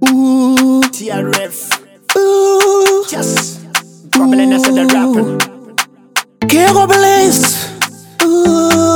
Ooh, TRF. ooh, Just rumbling as the rapping. Kego Blaze. Ooh,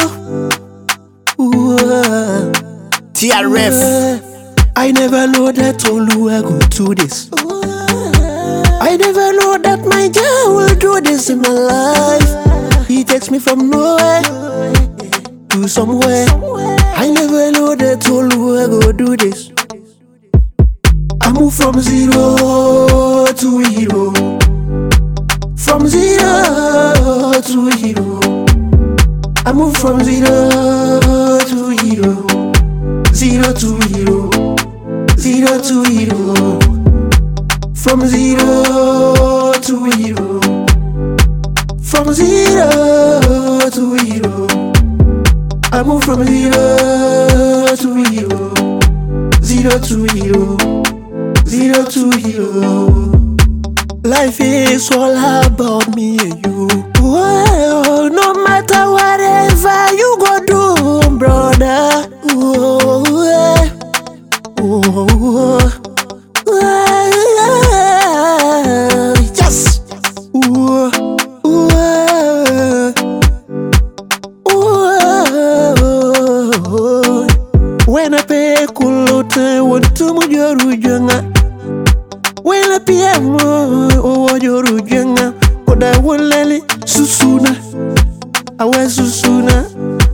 ooh, TRF. I never know that Olu go do this. I never know that my girl will do this in my life. He takes me from nowhere to somewhere. I never know that Olu go do this. I move from zero to hero. From zero to hero. I move from zero to hero. Zero to hero. Zero to hero. From zero to hero. From zero to hero. I move from zero to hero. Zero to hero. Zero to hero. Life is all about me and you. Whoa, no matter whatever you go do, brother. Whoa, whoa, yes. Whoa, whoa. When I pay kulote, want to mujoru janga. When I pay mo, oh joru janga. Oda wolele susuna, awe susuna,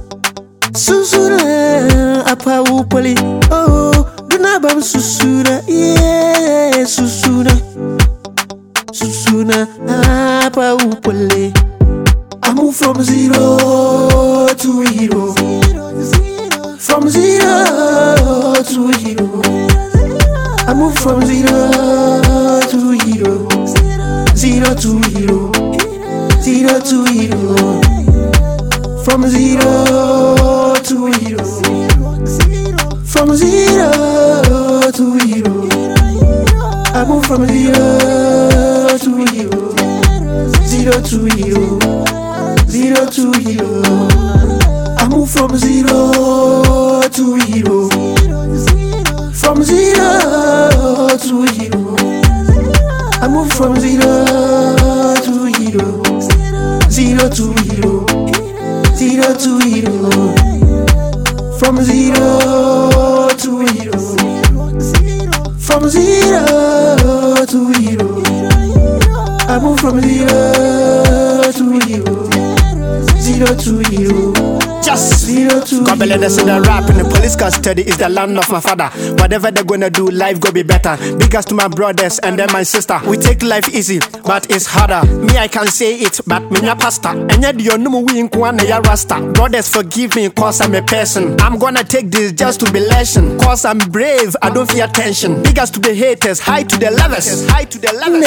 susuna apa upali. Oh, dunabam susuna, yeah susuna, susuna apa upali. I move from zero to hero. From zero to hero. I move from zero to hero. Zero to hero. Zero to hero. From zero to hero. From zero to hero. I move from zero to hero. Zero to hero. Zero to hero. I move from zero to hero. From zero to hero. I move from zero to hero. Zero to hero. Zero to hero. From zero to hero. From zero to hero. I move from zero to hero. Zero to hero. Just Zero to God bless in the rap in the police custody is the land of my father. Whatever they're gonna do, life go be better. Biggest to my brothers and then my sister. We take life easy, but it's harder. Me, I can say it, but me na pastor. And yet you know we in Kwana ya rasta. Brothers forgive me cause I'm a person. I'm gonna take this just to be lesson. Cause I'm brave, I don't fear tension. Biggest to the haters, high to the lovers. High to the lovers.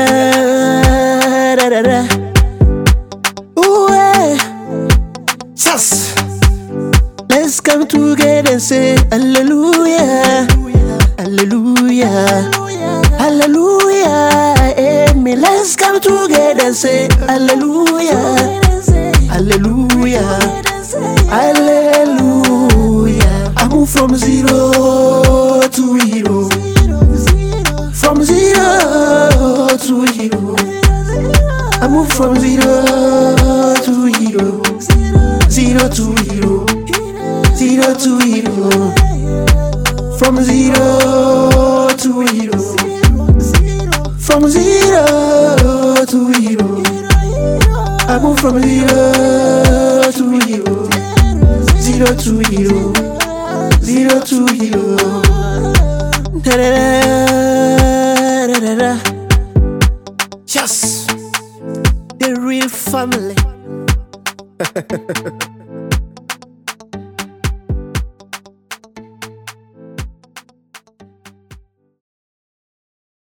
Just let's come together and say hallelujah, hallelujah, hallelujah, amen. Let's come together and say hallelujah, hallelujah, hallelujah. I move from zero to hero. From zero to hero. I move from zero to hero. Zero to hero. Zero to hero. From zero to hero. From zero to hero. I move from zero to hero. Zero to hero. Zero to hero. Da da da da da. Just The real family.